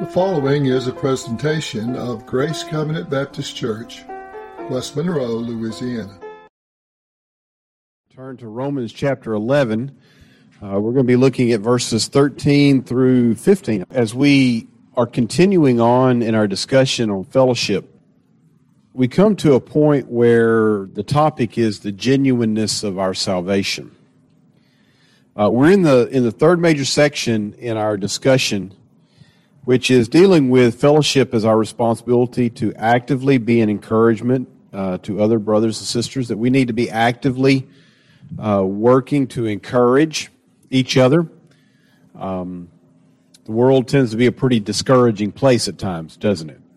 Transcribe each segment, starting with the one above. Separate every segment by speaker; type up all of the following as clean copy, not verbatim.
Speaker 1: following is a presentation of Grace Covenant Baptist Church, West Monroe, Louisiana.
Speaker 2: Turn to Romans chapter 11. We're going to be looking at verses 13 through 15. As we are continuing on in our discussion on fellowship, we come to a point where the topic is the genuineness of our salvation. We're in the third major section in our discussion, which is dealing with fellowship as our responsibility to actively be an encouragement to other brothers and sisters, that we need to be actively working to encourage each other. The world tends to be a pretty discouraging place at times, doesn't it?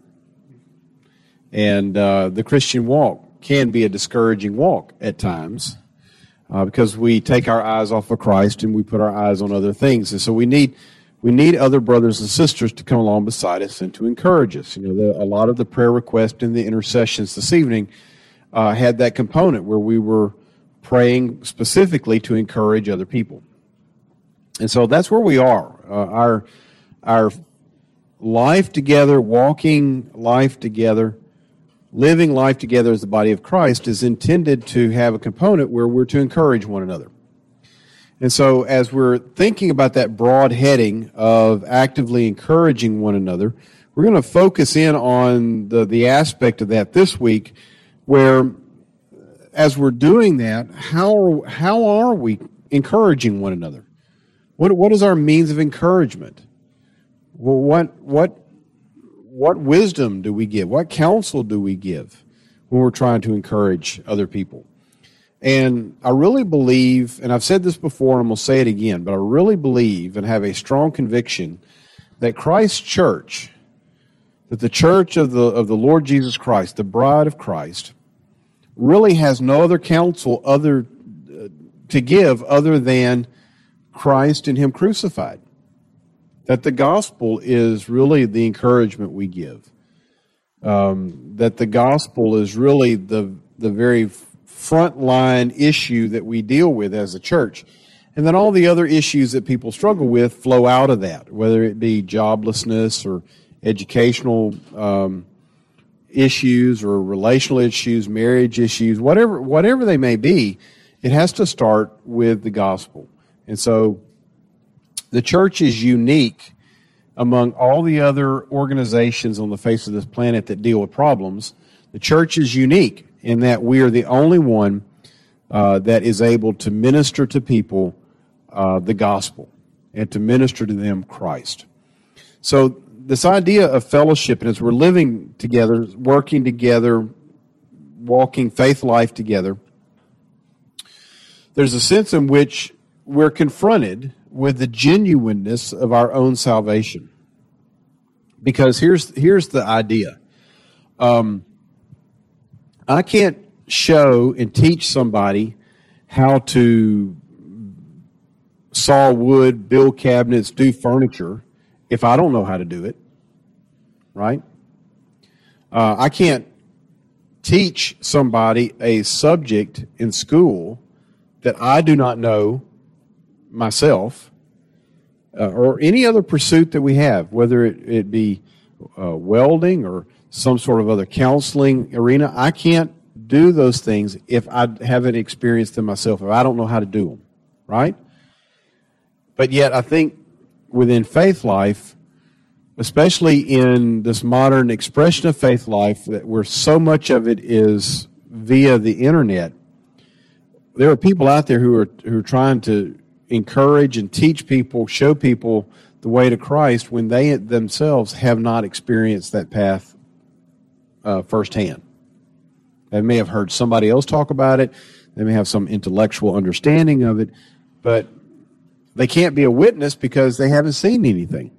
Speaker 2: And the Christian walk can be a discouraging walk at times because we take our eyes off of Christ and we put our eyes on other things. And so we need other brothers and sisters to come along beside us and to encourage us. You know, a lot of the prayer requests and the intercessions this evening had that component where we were praying specifically to encourage other people. And so that's where we are. Our life together, walking life together, living life together as the body of Christ is intended to have a component where we're to encourage one another. And so as we're thinking about that broad heading of actively encouraging one another, we're going to focus in on the aspect of that this week where, as we're doing that, how are we encouraging one another? What is our means of encouragement? Well, what wisdom do we give? What counsel do we give when we're trying to encourage other people? And I really believe, and I've said this before and I'm going to say it again, but I really believe and have a strong conviction that Christ's church, that the church of the Lord Jesus Christ, the bride of Christ, really has no other counsel to give other than Christ and Him crucified. That the gospel is really the encouragement we give. That the gospel is really the very frontline issue that we deal with as a church. And then all the other issues that people struggle with flow out of that, whether it be joblessness or educational issues or relational issues, marriage issues, whatever they may be, it has to start with the gospel. And so the church is unique among all the other organizations on the face of this planet that deal with problems. The church is unique in that we are the only one that is able to minister to people the gospel and to minister to them Christ. So this idea of fellowship, and as we're living together, working together, walking faith life together, there's a sense in which we're confronted with the genuineness of our own salvation. Because here's the idea. I can't show and teach somebody how to saw wood, build cabinets, do furniture if I don't know how to do it, right? I can't teach somebody a subject in school that I do not know myself, or any other pursuit that we have, whether it be welding or some sort of other counseling arena. I can't do those things if I haven't experienced them myself, if I don't know how to do them, right? But yet I think within faith life, especially in this modern expression of faith life, that where so much of it is via the internet, there are people out there who are trying to encourage and teach people, show people the way to Christ when they themselves have not experienced that path firsthand. They may have heard somebody else talk about it. They may have some intellectual understanding of it, but they can't be a witness because they haven't seen anything.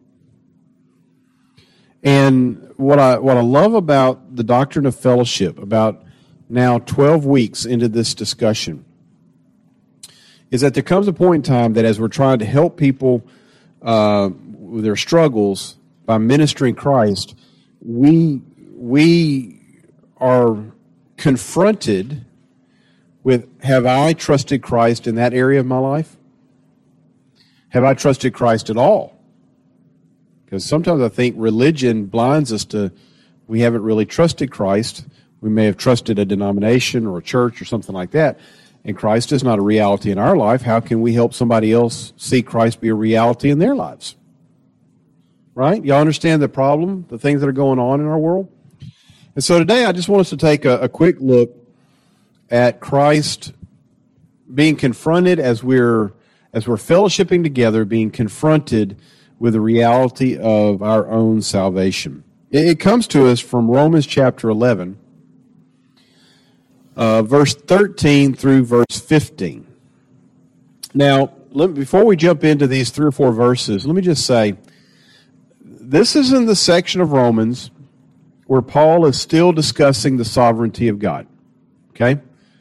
Speaker 2: And what I love about the doctrine of fellowship, about now 12 weeks into this discussion, is that there comes a point in time that as we're trying to help people with their struggles by ministering Christ, we are confronted with, have I trusted Christ in that area of my life? Have I trusted Christ at all? Because sometimes I think religion blinds us to, we haven't really trusted Christ. We may have trusted a denomination or a church or something like that, and Christ is not a reality in our life. How can we help somebody else see Christ be a reality in their lives? Right? Y'all understand the problem, the things that are going on in our world? And so today I just want us to take a quick look at Christ being confronted as we're fellowshipping together, being confronted with the reality of our own salvation. It comes to us from Romans chapter 11, verse 13 through verse 15. Now, before we jump into these 3 or 4 verses, let me just say, this is in the section of Romans where Paul is still discussing the sovereignty of God. Okay?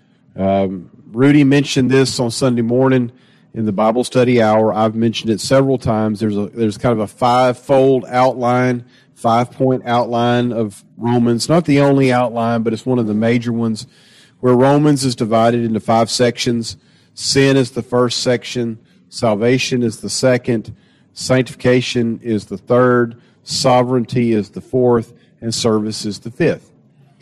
Speaker 2: Rudy mentioned this on Sunday morning in the Bible study hour. I've mentioned it several times. There's kind of a 5-fold outline, 5-point outline of Romans. Not the only outline, but it's one of the major ones, where Romans is divided into 5 sections. Sin is the first section. Salvation is the second. Sanctification is the third. Sovereignty is the fourth. And service is the fifth.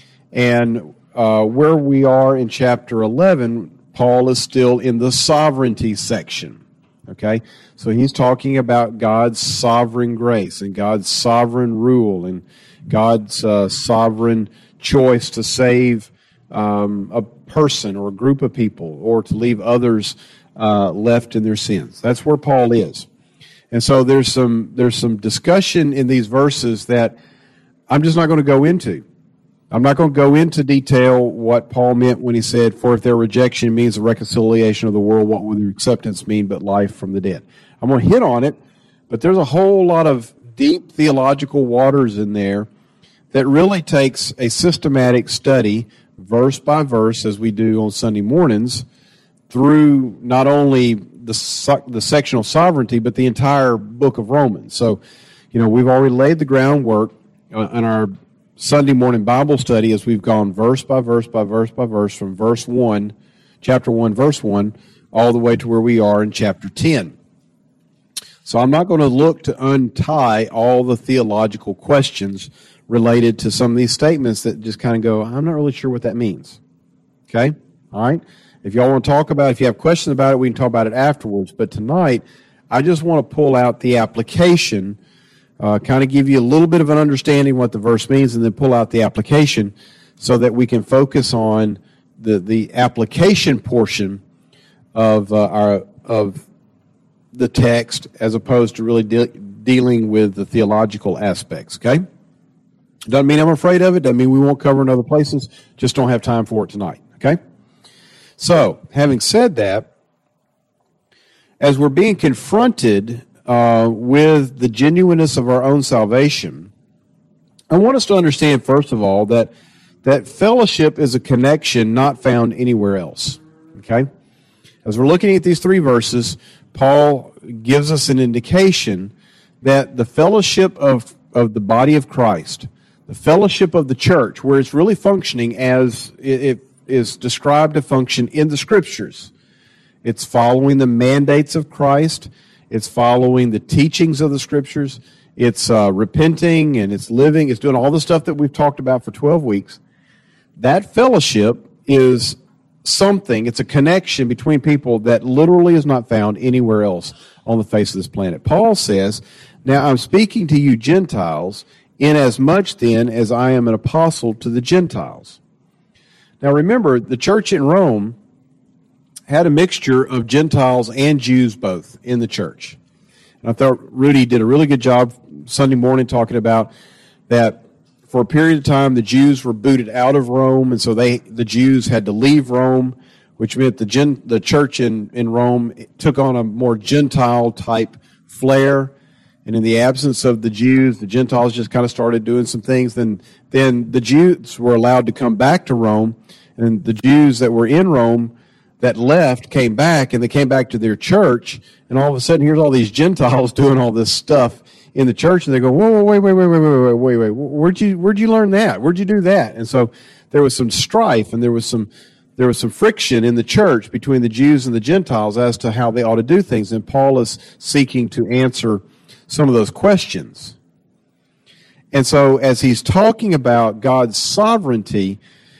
Speaker 2: And where we are in chapter 11, Paul is still in the sovereignty section. Okay? So he's talking about God's sovereign grace and God's sovereign rule and God's sovereign choice to save a person or a group of people or to leave others left in their sins. That's where Paul is. And so there's some discussion in these verses that I'm just not going to go into. I'm not going to go into detail what Paul meant when he said, for if their rejection means the reconciliation of the world, what would their acceptance mean but life from the dead? I'm going to hit on it, but there's a whole lot of deep theological waters in there that really takes a systematic study, verse by verse, as we do on Sunday mornings, through not only the sectional sovereignty, but the entire book of Romans. So, we've already laid the groundwork in our Sunday morning Bible study as we've gone verse by verse by verse by verse from verse 1, chapter 1, verse 1, all the way to where we are in chapter 10. So I'm not going to look to untie all the theological questions related to some of these statements that just kind of go, I'm not really sure what that means. Okay? All right? If y'all want to talk about it, if you have questions about it, we can talk about it afterwards. But tonight, I just want to pull out the application, kind of give you a little bit of an understanding what the verse means, and then pull out the application so that we can focus on the application portion of the text as opposed to really dealing with the theological aspects, okay? Doesn't mean I'm afraid of it. Doesn't mean we won't cover in other places. Just don't have time for it tonight, okay? So, having said that, as we're being confronted with the genuineness of our own salvation, I want us to understand, first of all, that fellowship is a connection not found anywhere else, okay? As we're looking at these 3 verses, Paul gives us an indication that the fellowship of the body of Christ, the fellowship of the church, where it's really functioning as it is described to function in the Scriptures. It's following the mandates of Christ. It's following the teachings of the Scriptures. It's repenting and it's living. It's doing all the stuff that we've talked about for 12 weeks. That fellowship is something, it's a connection between people that literally is not found anywhere else on the face of this planet. Paul says, now I'm speaking to you Gentiles, inasmuch then as I am an apostle to the Gentiles. Now remember, the church in Rome had a mixture of Gentiles and Jews both in the church. And I thought Rudy did a really good job Sunday morning talking about that. For a period of time, the Jews were booted out of Rome, and so the Jews had to leave Rome, which meant the church in Rome took on a more Gentile-type flair. And in the absence of the Jews, the Gentiles just kind of started doing some things. Then the Jews were allowed to come back to Rome, and the Jews that were in Rome that left came back, and they came back to their church, and all of a sudden, here's all these Gentiles doing all this stuff in the church, and they go, whoa, wait, where'd you learn that? Where'd you do that? And so there was some strife, and there was some friction in the church between the Jews and the Gentiles as to how they ought to do things. And Paul is seeking to answer some of those questions. And so as he's talking about God's sovereignty,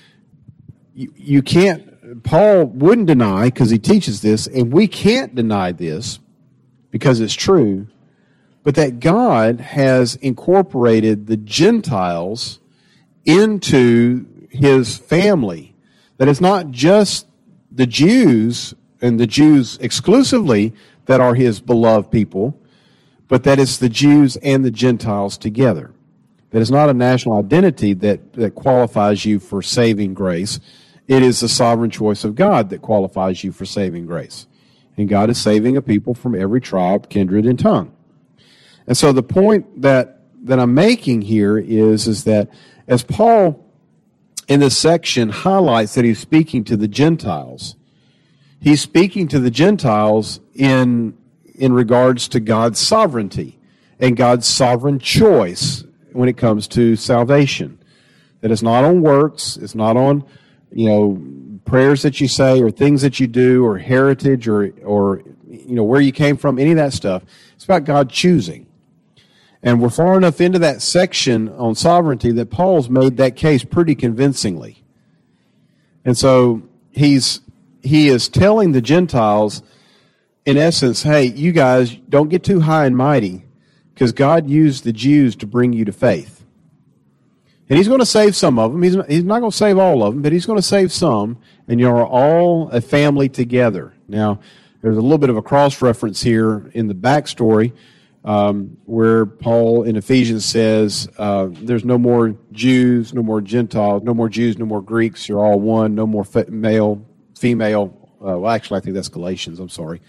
Speaker 2: you can't, Paul wouldn't deny, because he teaches this, and we can't deny this because it's true, but that God has incorporated the Gentiles into his family. That it's not just the Jews, and the Jews exclusively, that are his beloved people, but that it's the Jews and the Gentiles together. That it's not a national identity that qualifies you for saving grace. It is the sovereign choice of God that qualifies you for saving grace. And God is saving a people from every tribe, kindred, and tongue. And so the point that I'm making here is that as Paul in this section highlights that he's speaking to the Gentiles, he's speaking to the Gentiles in regards to God's sovereignty and God's sovereign choice when it comes to salvation. That it's not on works, it's not on, prayers that you say or things that you do or heritage or where you came from, any of that stuff. It's about God choosing. And we're far enough into that section on sovereignty that Paul's made that case pretty convincingly. And so he is telling the Gentiles, in essence, hey, you guys, don't get too high and mighty, because God used the Jews to bring you to faith. And he's going to save some of them. He's not going to save all of them, but he's going to save some, and you're all a family together. Now, there's a little bit of a cross-reference here in the backstory, where Paul in Ephesians says, there's no more Jews, no more Gentiles, no more Jews, no more Greeks, you're all one, no more male, female. Actually, I think that's Galatians, I'm sorry.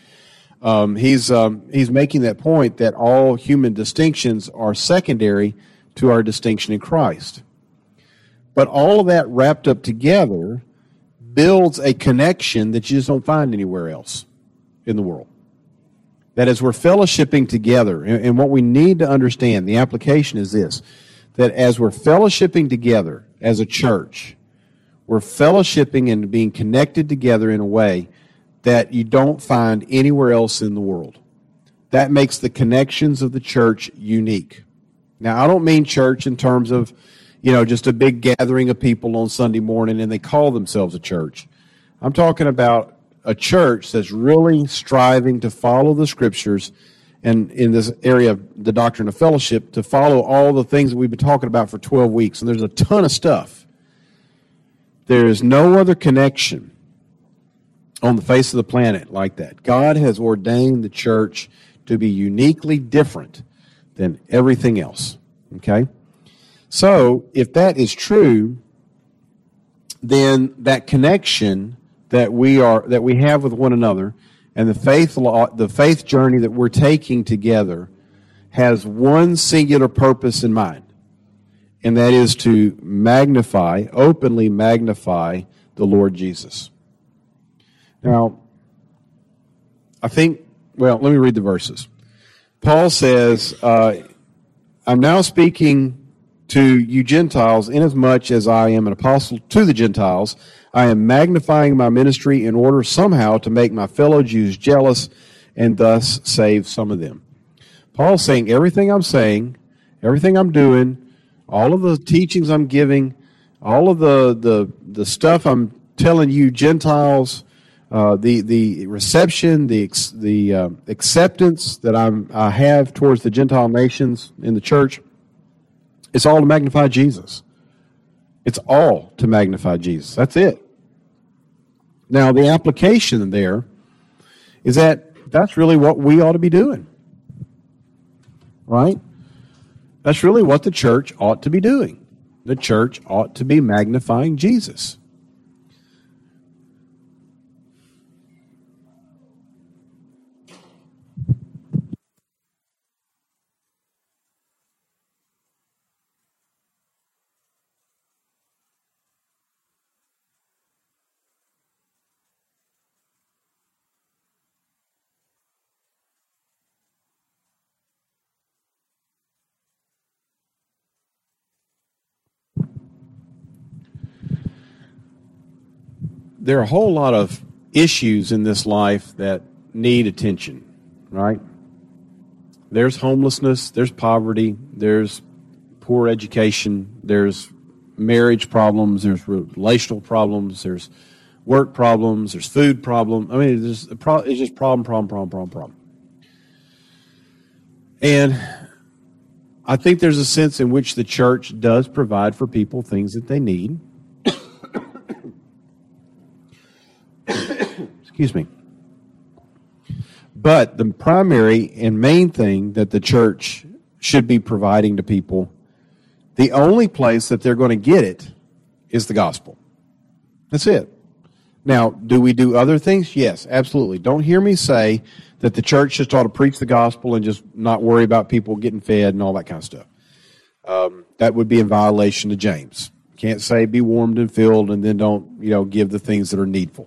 Speaker 2: He's making that point that all human distinctions are secondary to our distinction in Christ. But all of that wrapped up together builds a connection that you just don't find anywhere else in the world. That as we're fellowshipping together, and what we need to understand, the application is this, that as we're fellowshipping together as a church, we're fellowshipping and being connected together in a way that you don't find anywhere else in the world. That makes the connections of the church unique. Now, I don't mean church in terms of, just a big gathering of people on Sunday morning and they call themselves a church. I'm talking about a church that's really striving to follow the Scriptures, and in this area of the doctrine of fellowship, to follow all the things that we've been talking about for 12 weeks. And there's a ton of stuff. There is no other connection on the face of the planet like that. God has ordained the church to be uniquely different than everything else. Okay? So, if that is true, then that connection that we have with one another, and the faith journey that we're taking together, has one singular purpose in mind, and that is to openly magnify the Lord Jesus. Now, let me read the verses. Paul says, I'm now speaking to you Gentiles, inasmuch as I am an apostle to the Gentiles. I am magnifying my ministry in order somehow to make my fellow Jews jealous and thus save some of them. Paul's saying everything I'm doing, all of the teachings I'm giving, all of the stuff I'm telling you Gentiles, the reception, the acceptance that I have towards the Gentile nations in the church, it's all to magnify Jesus. It's all to magnify Jesus. That's it. Now, the application there is that's really what we ought to be doing. Right? That's really what the church ought to be doing. The church ought to be magnifying Jesus. There are a whole lot of issues in this life that need attention, right? There's homelessness, there's poverty, there's poor education, there's marriage problems, there's relational problems, there's work problems, there's food problems. I mean, it's just problem. And I think there's a sense in which the church does provide for people things that they need. Excuse me. But the primary and main thing that the church should be providing to people, the only place that they're going to get it is the gospel. That's it. Now, do we do other things? Yes, absolutely. Don't hear me say that the church just ought to preach the gospel and just not worry about people getting fed and all that kind of stuff. That would be in violation of James. Can't say be warmed and filled and then don't, give the things that are needful.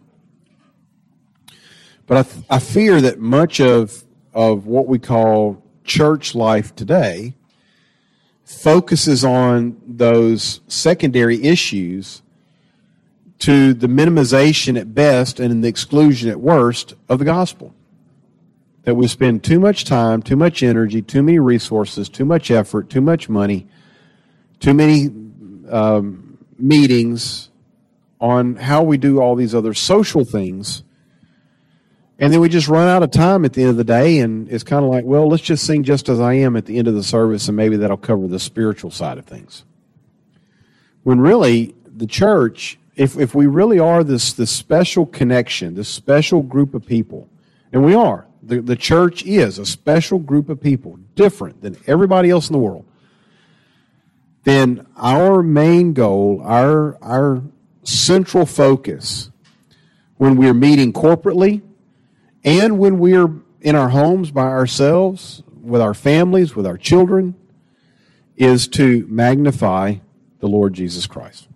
Speaker 2: But I fear that much of what we call church life today focuses on those secondary issues to the minimization at best and the exclusion at worst of the gospel. That we spend too much time, too much energy, too many resources, too much effort, too much money, too many meetings on how we do all these other social things. And then we just run out of time at the end of the day, and it's kind of like, well, let's just sing Just As I Am at the end of the service, and maybe that'll cover the spiritual side of things. When really, the church, if we really are this special connection, this special group of people, and we are, the church is a special group of people, different than everybody else in the world, then our main goal, our central focus, when we're meeting corporately, and when we're in our homes by ourselves, with our families, with our children, is to magnify the Lord Jesus Christ.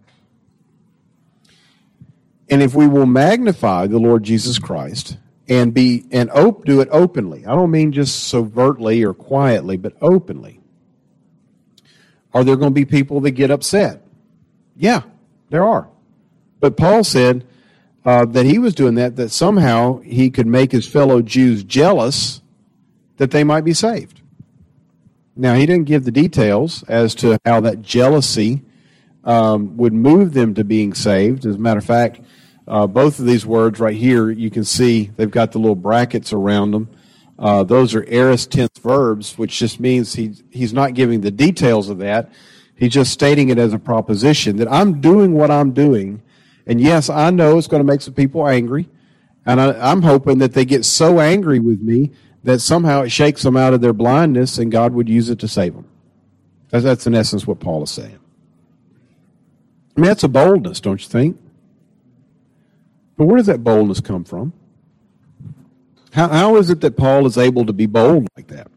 Speaker 2: And if we will magnify the Lord Jesus Christ and do it openly, I don't mean just overtly or quietly, but openly, are there going to be people that get upset? Yeah, there are. But Paul said that he was doing that somehow he could make his fellow Jews jealous that they might be saved. Now, he didn't give the details as to how that jealousy would move them to being saved. As a matter of fact, both of these words right here, you can see they've got the little brackets around them. Those are aorist tense verbs, which just means he's not giving the details of that. He's just stating it as a proposition that I'm doing what I'm doing. And yes, I know it's going to make some people angry, and I'm hoping that they get so angry with me that somehow it shakes them out of their blindness and God would use it to save them. That's in essence what Paul is saying. I mean, that's a boldness, don't you think? But where does that boldness come from? How is it that Paul is able to be bold like that?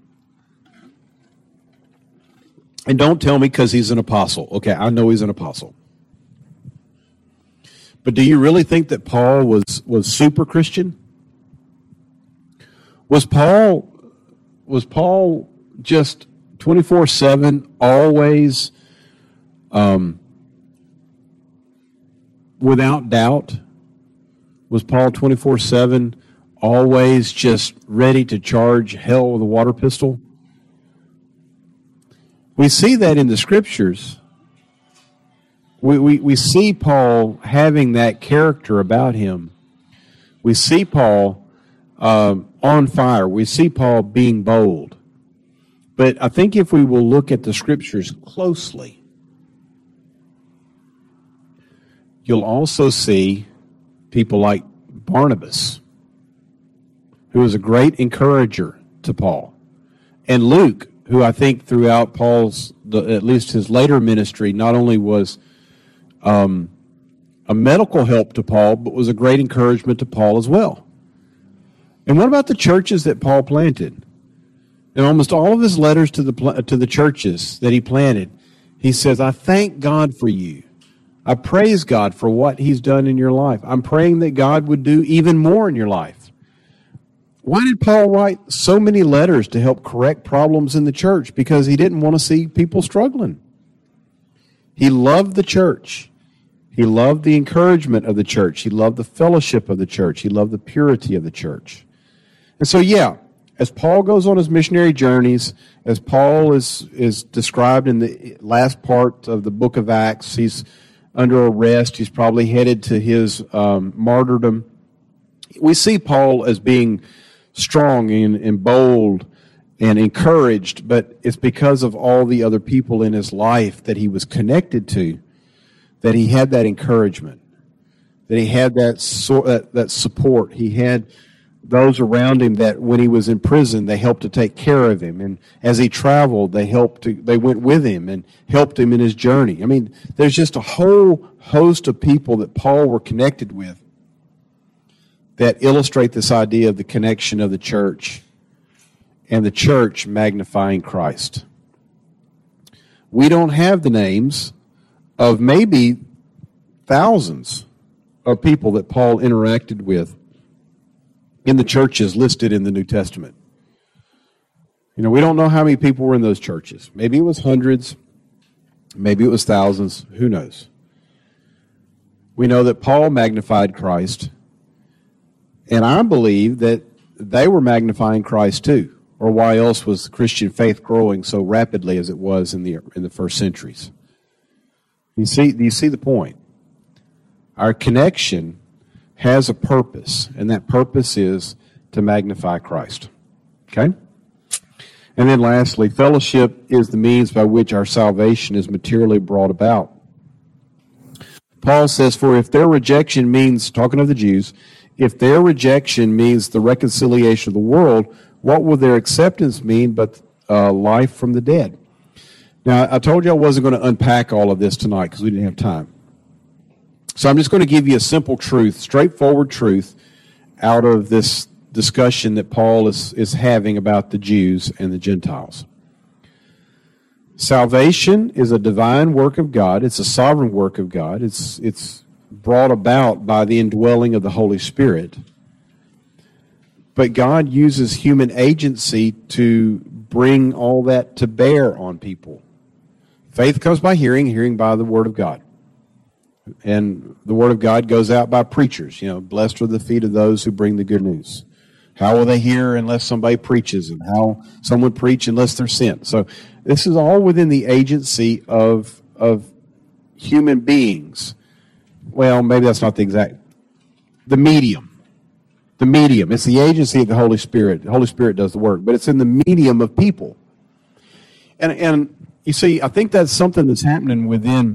Speaker 2: And don't tell me because he's an apostle. Okay, I know he's an apostle. But do you really think that Paul was super Christian? Was Paul just 24/7 always without doubt? Was Paul 24/7 always just ready to charge hell with a water pistol? We see that in the scriptures. We see Paul having that character about him. We see Paul on fire. We see Paul being bold. But I think if we will look at the scriptures closely, you'll also see people like Barnabas, who was a great encourager to Paul, and Luke, who I think throughout Paul's, at least his later ministry, not only was a medical help to Paul, but was a great encouragement to Paul as well. And what about the churches that Paul planted? In almost all of his letters to the churches that he planted, he says, I thank God for you. I praise God for what he's done in your life. I'm praying that God would do even more in your life. Why did Paul write so many letters to help correct problems in the church? Because he didn't want to see people struggling. He loved the church. He loved the encouragement of the church. He loved the fellowship of the church. He loved the purity of the church. And so, yeah, as Paul goes on his missionary journeys, as Paul is described in the last part of the book of Acts, he's under arrest. He's probably headed to his martyrdom. We see Paul as being strong and bold and encouraged, but it's because of all the other people in his life that he was connected to that he had that encouragement, that he had that support. He had those around him that when he was in prison, they helped to take care of him. And as he traveled, they went with him and helped him in his journey. I mean, there's just a whole host of people that Paul were connected with that illustrate this idea of the connection of the church and the church magnifying Christ. We don't have the names of maybe thousands of people that Paul interacted with in the churches listed in the New Testament. You know, we don't know how many people were in those churches. Maybe it was hundreds, maybe it was thousands, who knows? We know that Paul magnified Christ, and I believe that they were magnifying Christ too, or why else was the Christian faith growing so rapidly as it was in the first centuries? Do you see the point? Our connection has a purpose, and that purpose is to magnify Christ. Okay? And then lastly, fellowship is the means by which our salvation is materially brought about. Paul says, for if their rejection means, talking of the Jews, if their rejection means the reconciliation of the world, what will their acceptance mean but life from the dead? Now, I told you I wasn't going to unpack all of this tonight because we didn't have time. So I'm just going to give you a simple truth, straightforward truth, out of this discussion that Paul is having about the Jews and the Gentiles. Salvation is a divine work of God. It's a sovereign work of God. It's brought about by the indwelling of the Holy Spirit. But God uses human agency to bring all that to bear on people. Faith comes by hearing, hearing by the Word of God. And the Word of God goes out by preachers. You know, blessed are the feet of those who bring the good news. How will they hear unless somebody preaches? And how someone preach unless they're sent? So this is all within the agency of human beings. Well, maybe that's not the exact. The medium. The medium. It's the agency of the Holy Spirit. The Holy Spirit does the work. But it's in the medium of people. And you see, I think that's something that's happening within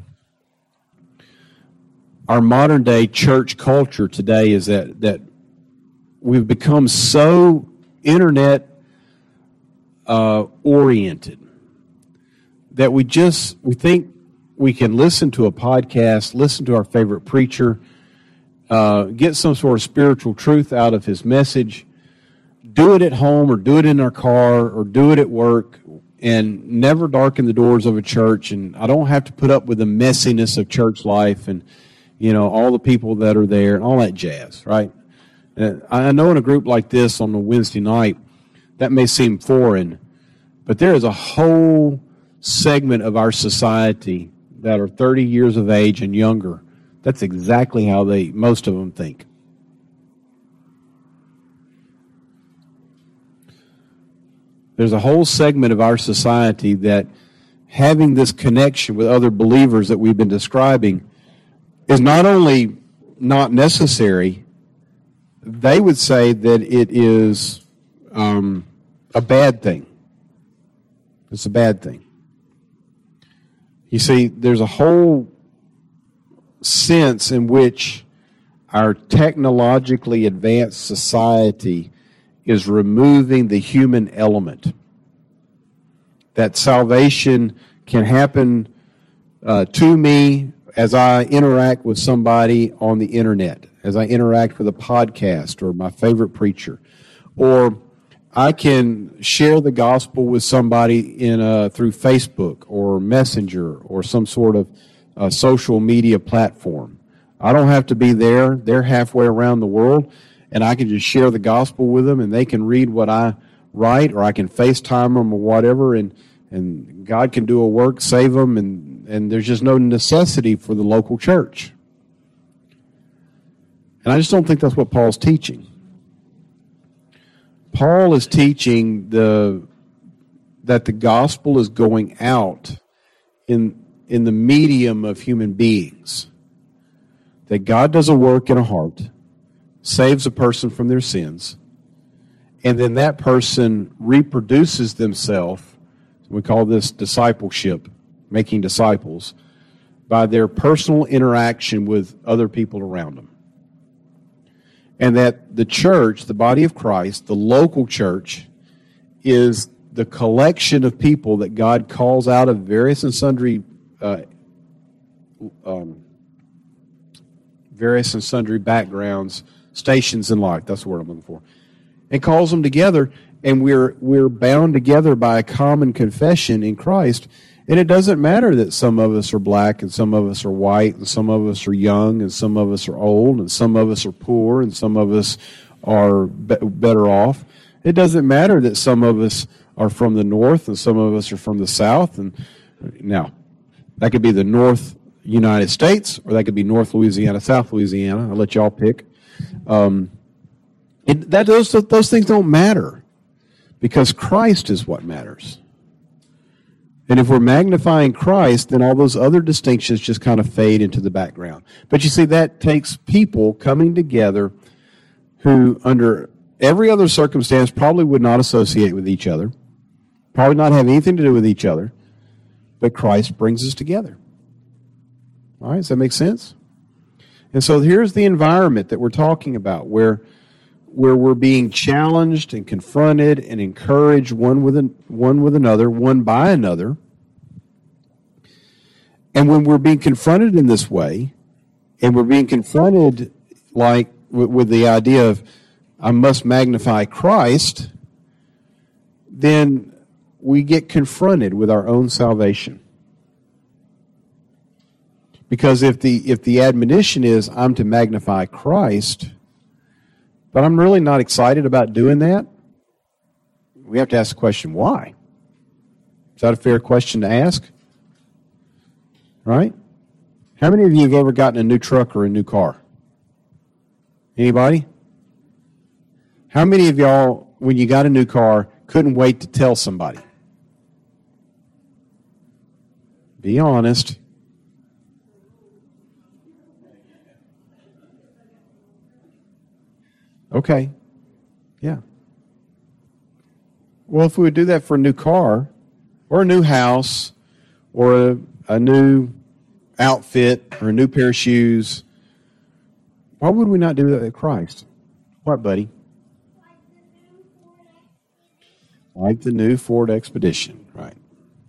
Speaker 2: our modern day church culture today, is that we've become so internet oriented that we think we can listen to a podcast, listen to our favorite preacher, get some sort of spiritual truth out of his message, do it at home or do it in our car or do it at work, and never darken the doors of a church. And I don't have to put up with the messiness of church life and, you know, all the people that are there and all that jazz, right? I know in a group like this on a Wednesday night, that may seem foreign, but there is a whole segment of our society that are 30 years of age and younger. That's exactly how most of them think. There's a whole segment of our society that having this connection with other believers that we've been describing is not only not necessary, they would say that it is a bad thing. It's a bad thing. You see, there's a whole sense in which our technologically advanced society is removing the human element. That salvation can happen to me as I interact with somebody on the internet, as I interact with a podcast or my favorite preacher, or I can share the gospel with somebody through Facebook or Messenger or some sort of social media platform. I don't have to be there. They're halfway around the world, and I can just share the gospel with them, and they can read what I write, or I can FaceTime them or whatever, and God can do a work, save them, and there's just no necessity for the local church. And I just don't think that's what Paul's teaching. Paul is teaching that the gospel is going out in the medium of human beings. That God does a work in a heart, saves a person from their sins, and then that person reproduces themselves. We call this discipleship, making disciples, by their personal interaction with other people around them. And that the church, the body of Christ, the local church, is the collection of people that God calls out of various and sundry backgrounds, stations in life. That's the word I'm looking for. And calls them together, and we're bound together by a common confession in Christ. And it doesn't matter that some of us are black and some of us are white and some of us are young and some of us are old and some of us are poor and some of us are better off. It doesn't matter that some of us are from the north and some of us are from the south. And now, that could be the North United States or that could be North Louisiana, South Louisiana. I'll let y'all pick. Those things don't matter because Christ is what matters. And if we're magnifying Christ, then all those other distinctions just kind of fade into the background. But you see, that takes people coming together who, under every other circumstance, probably would not associate with each other, probably not have anything to do with each other, but Christ brings us together. All right, does that make sense? And so here's the environment that we're talking about, where we're being challenged and confronted and encouraged one with another, one by another. And when we're being confronted in this way, and we're being confronted like with the idea of I must magnify Christ, then we get confronted with our own salvation. Because if the admonition is I'm to magnify Christ, but I'm really not excited about doing that, we have to ask the question, why? Is that a fair question to ask? Right? How many of you have ever gotten a new truck or a new car? Anybody? How many of y'all, when you got a new car, couldn't wait to tell somebody? Be honest. Okay. Yeah. Well, if we would do that for a new car or a new house or a new outfit or a new pair of shoes, why would we not do that with Christ? What, buddy? Like the new Ford Expedition, right?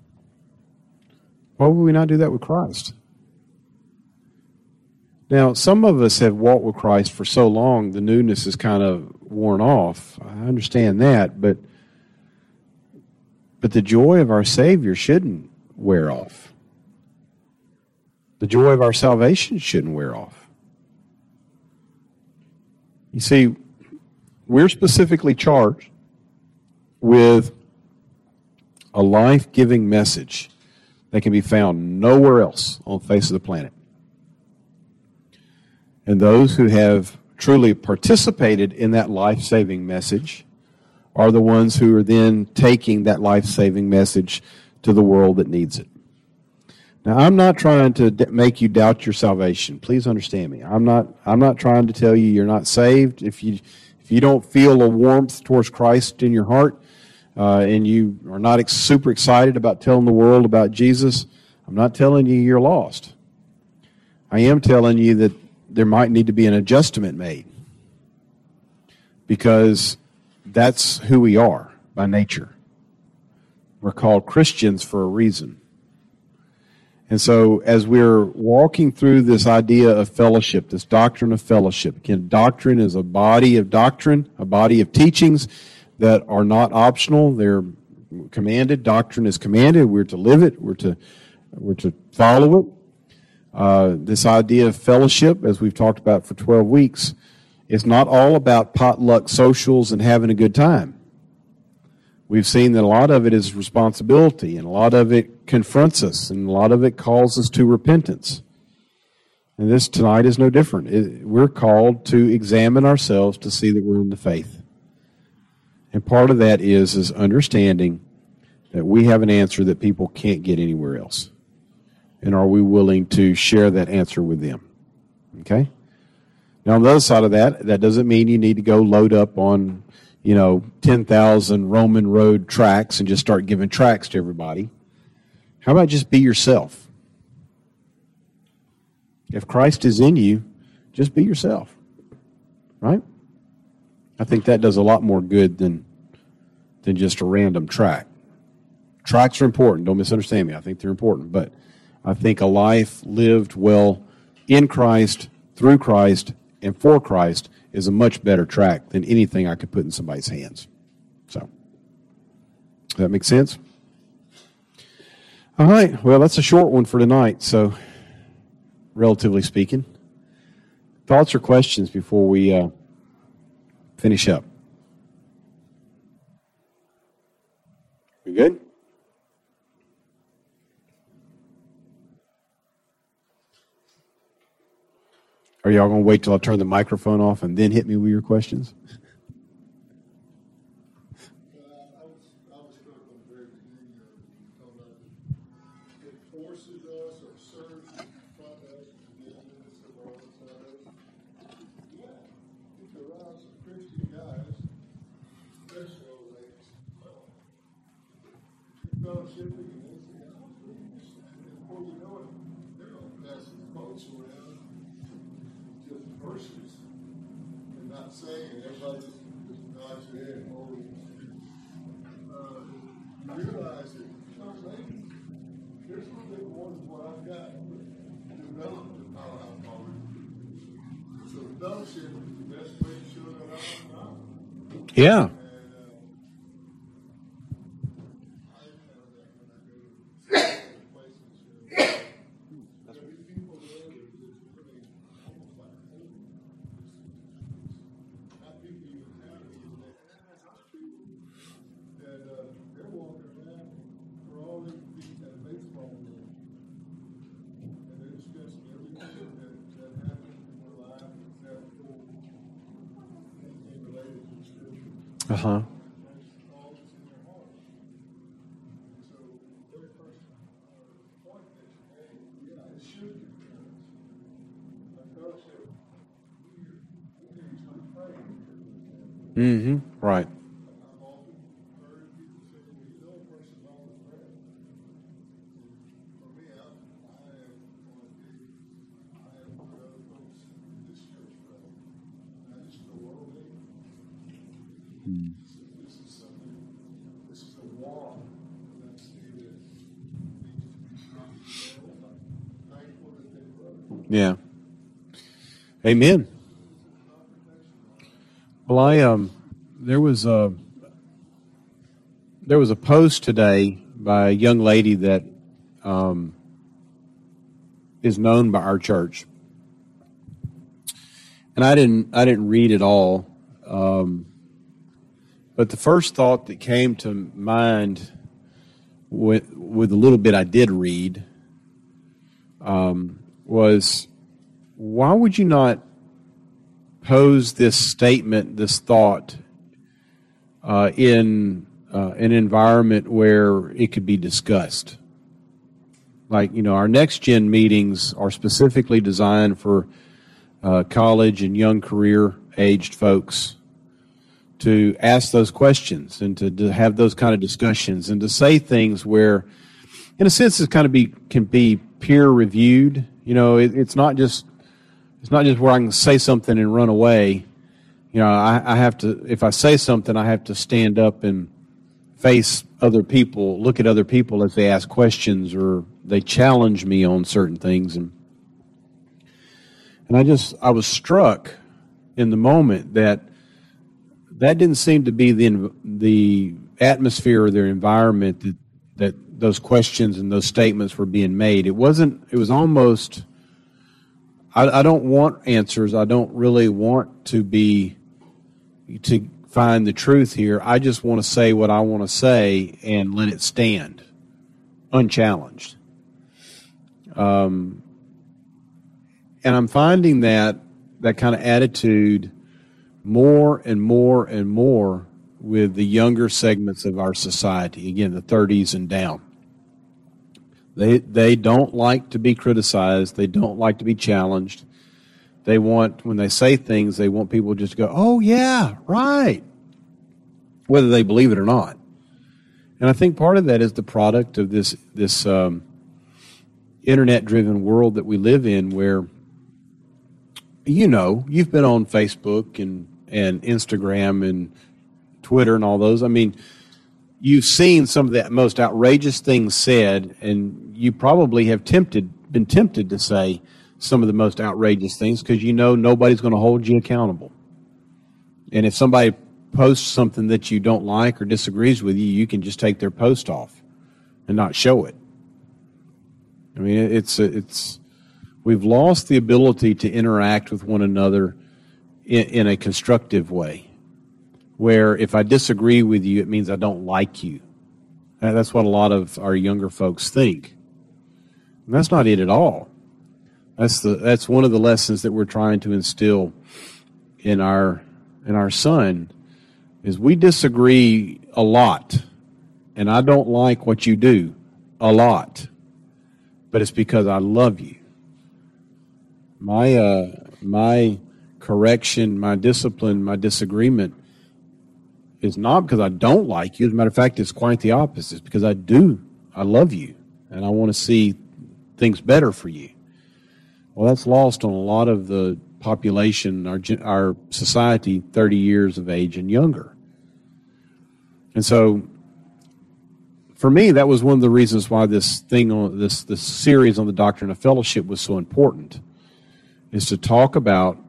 Speaker 2: Why would we not do that with Christ? Now, some of us have walked with Christ for so long, the newness is kind of worn off. I understand that, but the joy of our Savior shouldn't wear off. The joy of our salvation shouldn't wear off. You see, we're specifically charged with a life-giving message that can be found nowhere else on the face of the planet. And those who have truly participated in that life-saving message are the ones who are then taking that life-saving message to the world that needs it. Now, I'm not trying to make you doubt your salvation. Please understand me. I'm not trying to tell you you're not saved. If you don't feel a warmth towards Christ in your heart, and you are not super excited about telling the world about Jesus, I'm not telling you you're lost. I am telling you that there might need to be an adjustment made because that's who we are by nature. We're called Christians for a reason. And so as we're walking through this idea of fellowship, this doctrine of fellowship, again, doctrine is a body of doctrine, a body of teachings that are not optional. They're commanded. Doctrine is commanded. We're to live it. We're to follow it. This idea of fellowship, as we've talked about for 12 weeks, is not all about potluck socials and having a good time. We've seen that a lot of it is responsibility, and a lot of it confronts us, and a lot of it calls us to repentance. And this tonight is no different. We're called to examine ourselves to see that we're in the faith. And part of that is understanding that we have an answer that people can't get anywhere else. And are we willing to share that answer with them? Okay? Now, on the other side of that, that doesn't mean you need to go load up on, 10,000 Roman road tracts and just start giving tracts to everybody. How about just be yourself? If Christ is in you, just be yourself. Right? I think that does a lot more good than just a random tract. Tracts are important. Don't misunderstand me. I think they're important. But I think a life lived well in Christ, through Christ, and for Christ is a much better tract than anything I could put in somebody's hands. So, does that make sense? All right. Well, that's a short one for tonight. So, relatively speaking. Thoughts or questions before we finish up? We good? Are y'all going to wait till I turn the microphone off and then hit me with your questions?
Speaker 1: I was struck on the very beginning of talking about it forces us or serves front us to be in the midst of all the time. Yeah, if there are some Christian guys, especially old ladies, fellowshipping and anything else, and before you know it, they're going to pass the boats around. Just verses, and not saying everybody just nods their head and holy. You realize that there's a little bit more than what I've got developed in my life already. So fellowship is the best way to show that I'm not.
Speaker 2: Yeah. Uh-huh. Mm-hmm. Right.
Speaker 1: This is a wall that's needed. Thankful that they wrote.
Speaker 2: Yeah. Amen. Well, there was a post today by a young lady that is known by our church, and I didn't read it all, but the first thought that came to mind with the little bit I did read was, why would you not pose this statement, this thought, in an environment where it could be discussed? Like, our next gen meetings are specifically designed for college and young career aged folks to ask those questions and to have those kind of discussions and to say things where, in a sense, it can be peer reviewed. It's not just where I can say something and run away. I have to, if I say something, I have to stand up and face other people, look at other people as they ask questions or they challenge me on certain things. And I was struck in the moment that didn't seem to be the atmosphere or their environment that those questions and those statements were being made. It was almost, I don't want answers. I don't really want to find the truth here. I just want to say what I want to say and let it stand unchallenged. And I'm finding that kind of attitude more and more and more with the younger segments of our society, again, the 30s and down. They don't like to be criticized. They don't like to be challenged. They want, when they say things, they want people just to go, oh, yeah, right, whether they believe it or not. And I think part of that is the product of this internet-driven world that we live in where, you've been on Facebook and Instagram and Twitter and all those. I mean, you've seen some of the most outrageous things said, and you probably have been tempted to say some of the most outrageous things because nobody's going to hold you accountable. And if somebody posts something that you don't like or disagrees with you, you can just take their post off and not show it. I mean, we've lost the ability to interact with one another in a constructive way, where if I disagree with you, it means I don't like you. And that's what a lot of our younger folks think. And that's not it at all. That's one of the lessons that we're trying to instill in our son is we disagree a lot, and I don't like what you do a lot, but it's because I love you. My correction, my discipline, my disagreement is not because I don't like you. As a matter of fact, it's quite the opposite. It's because I do. I love you, and I want to see things better for you. Well, that's lost on a lot of the population, our society, 30 years of age and younger. And so, for me, that was one of the reasons why this series on the doctrine of fellowship was so important, is to talk about,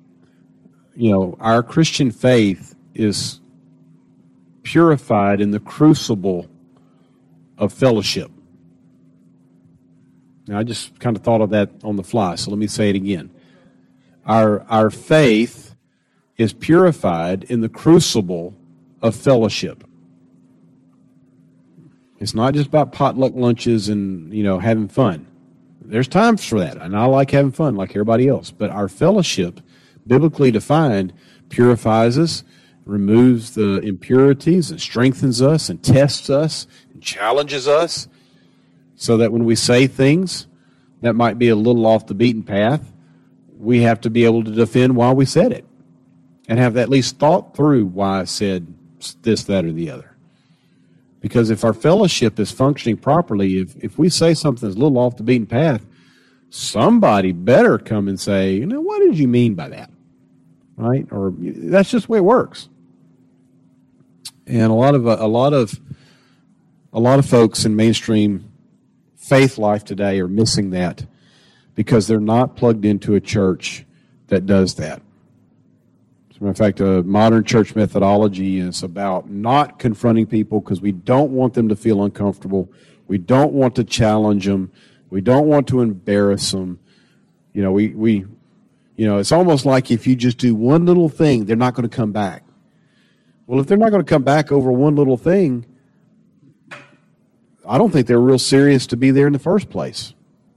Speaker 2: our Christian faith is purified in the crucible of fellowship. Now, I just kind of thought of that on the fly, so let me say it again. Our faith is purified in the crucible of fellowship. It's not just about potluck lunches and, having fun. There's times for that, and I like having fun like everybody else. But our fellowship, biblically defined, purifies us, removes the impurities, and strengthens us, and tests us, and challenges us, so that when we say things that might be a little off the beaten path, we have to be able to defend why we said it, and have at least thought through why I said this, that, or the other. Because if our fellowship is functioning properly, if we say something that's a little off the beaten path, somebody better come and say, what did you mean by that? Right? Or that's just the way it works. And a lot of folks in mainstream faith life today are missing that because they're not plugged into a church that does that. As a matter of fact, a modern church methodology is about not confronting people because we don't want them to feel uncomfortable. We don't want to challenge them. We don't want to embarrass them. It's almost like if you just do one little thing, they're not going to come back. Well, if they're not going to come back over one little thing, I don't think they're real serious to be there in the first place.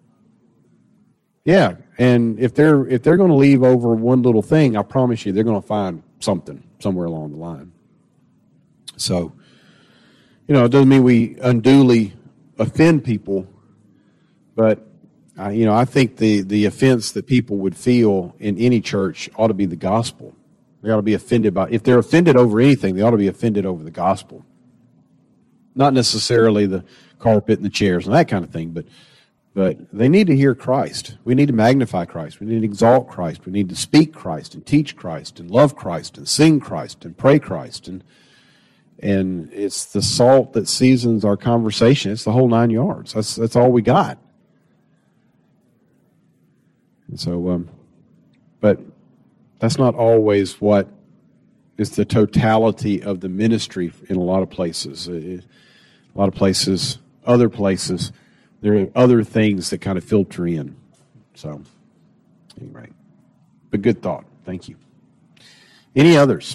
Speaker 2: Yeah, and if they're going to leave over one little thing, I promise you they're going to find something somewhere along the line. So, it doesn't mean we unduly offend people, but I think the offense that people would feel in any church ought to be the gospel. They ought to be offended by, if they're offended over anything, they ought to be offended over the gospel. Not necessarily the carpet and the chairs and that kind of thing, but they need to hear Christ. We need to magnify Christ. We need to exalt Christ. We need to speak Christ and teach Christ and love Christ and sing Christ and pray Christ. And it's the salt that seasons our conversation. It's the whole 9 yards. That's all we got. And so, but that's not always what is the totality of the ministry in a lot of places. Other places, there are other things that kind of filter in. So, anyway, but good thought. Thank you. Any others?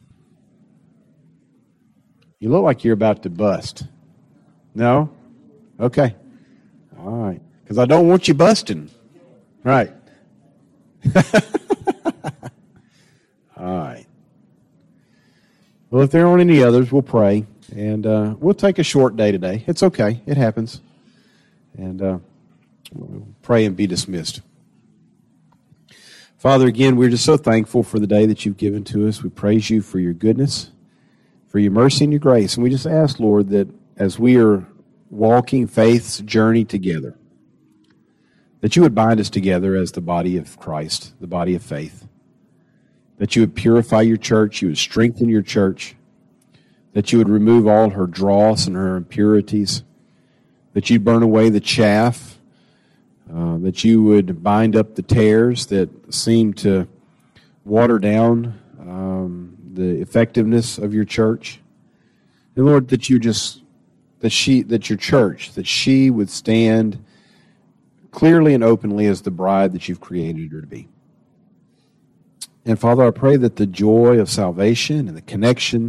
Speaker 2: You look like you're about to bust. No? Okay. All right. Because I don't want you busting. Right. All right. Well, if there aren't any others, we'll pray. And we'll take a short day today. It's okay. It happens. And we'll pray and be dismissed. Father, again, we're just so thankful for the day that you've given to us. We praise you for your goodness, for your mercy and your grace. And we just ask, Lord, that as we are walking faith's journey together, that you would bind us together as the body of Christ, the body of faith. That you would purify your church, you would strengthen your church, that you would remove all her dross and her impurities, that you'd burn away the chaff, that you would bind up the tares that seem to water down the effectiveness of your church. And Lord, that you just that your church, that she would stand clearly and openly as the bride that you've created her to be. And Father, I pray that the joy of salvation and the connection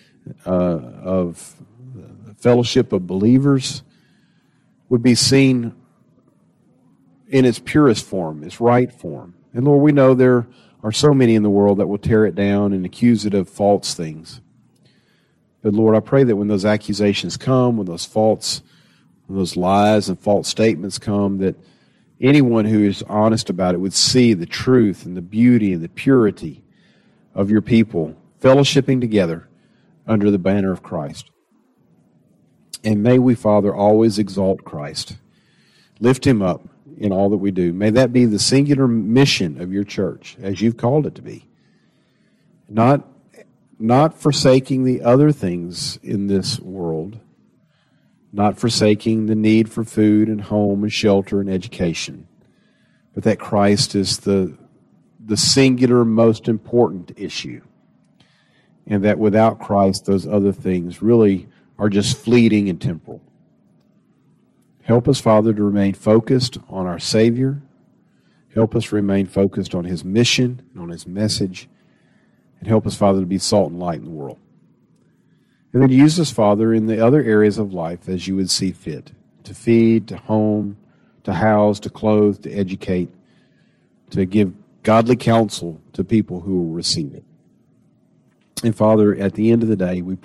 Speaker 2: of the fellowship of believers would be seen in its purest form, its right form. And Lord, we know there are so many in the world that will tear it down and accuse it of false things. But Lord, I pray that when those accusations come, when those lies and false statements come, that anyone who is honest about it would see the truth and the beauty and the purity of your people fellowshipping together under the banner of Christ. And may we, Father, always exalt Christ. Lift him up in all that we do. May that be the singular mission of your church, as you've called it to be. Not forsaking the other things in this world, not forsaking the need for food and home and shelter and education, but that Christ is the singular most important issue, and that without Christ, those other things really are just fleeting and temporal. Help us, Father, to remain focused on our Savior. Help us remain focused on his mission and on his message. And help us, Father, to be salt and light in the world. And then use us, Father, in the other areas of life as you would see fit. To feed, to home, to house, to clothe, to educate, to give godly counsel to people who will receive it. And Father, at the end of the day, we